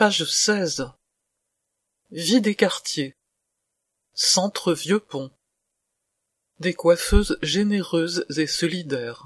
Page 16. Vie des quartiers. Centre Vieux-Pont. Des coiffeuses généreuses et solidaires.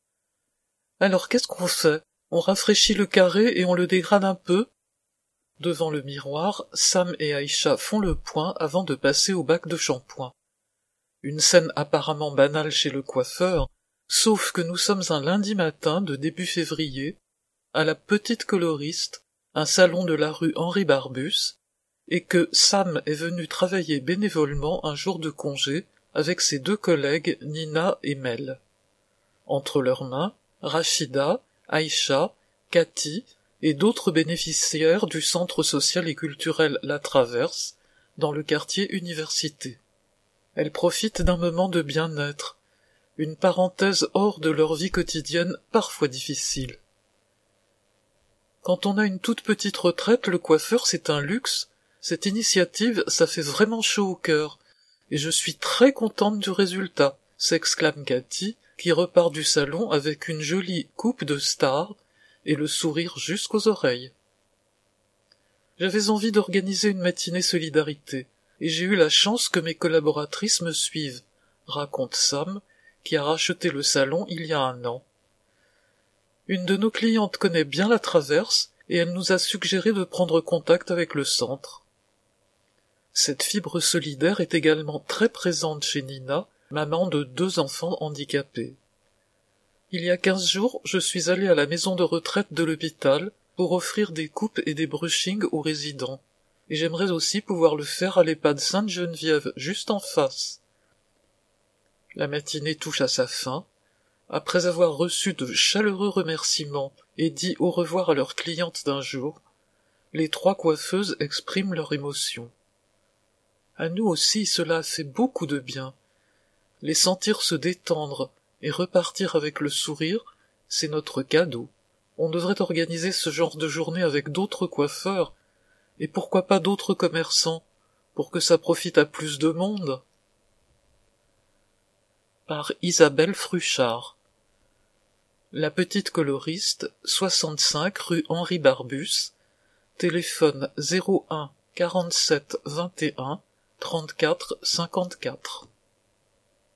Alors qu'est-ce qu'on fait? On rafraîchit le carré et on le dégrade un peu? Devant le miroir, Sam et Aïcha font le point avant de passer au bac de shampoing. Une scène apparemment banale chez le coiffeur, sauf que nous sommes un lundi matin de début février, à la Petite Coloriste, un salon de la rue Henri Barbus, et que Sam est venu travailler bénévolement un jour de congé avec ses deux collègues Nina et Mel. Entre leurs mains, Rachida, Aïcha, Cathy et d'autres bénéficiaires du centre social et culturel La Traverse, dans le quartier Université. Elles profitent d'un moment de bien-être, une parenthèse hors de leur vie quotidienne parfois difficile. Quand on a une toute petite retraite, le coiffeur c'est un luxe. Cette initiative, ça fait vraiment chaud au cœur, et je suis très contente du résultat, s'exclame Cathy, qui repart du salon avec une jolie coupe de star et le sourire jusqu'aux oreilles. J'avais envie d'organiser une matinée solidarité, et j'ai eu la chance que mes collaboratrices me suivent, raconte Sam, qui a racheté le salon il y a 1 an. Une de nos clientes connaît bien la Traverse, et elle nous a suggéré de prendre contact avec le centre. Cette fibre solidaire est également très présente chez Nina, maman de 2 enfants handicapés. Il y a 15 jours, je suis allée à la maison de retraite de l'hôpital pour offrir des coupes et des brushings aux résidents, et j'aimerais aussi pouvoir le faire à l'EHPAD Sainte-Geneviève, juste en face. La matinée touche à sa fin. Après avoir reçu de chaleureux remerciements et dit au revoir à leurs clientes d'un jour, les 3 coiffeuses expriment leur émotion. À nous aussi cela a fait beaucoup de bien. Les sentir se détendre et repartir avec le sourire, c'est notre cadeau. On devrait organiser ce genre de journée avec d'autres coiffeurs, et pourquoi pas d'autres commerçants, pour que ça profite à plus de monde. Par Isabelle Fruchard. La Petite Coloriste, 65 rue Henri Barbus, téléphone 01 47 21 34 54.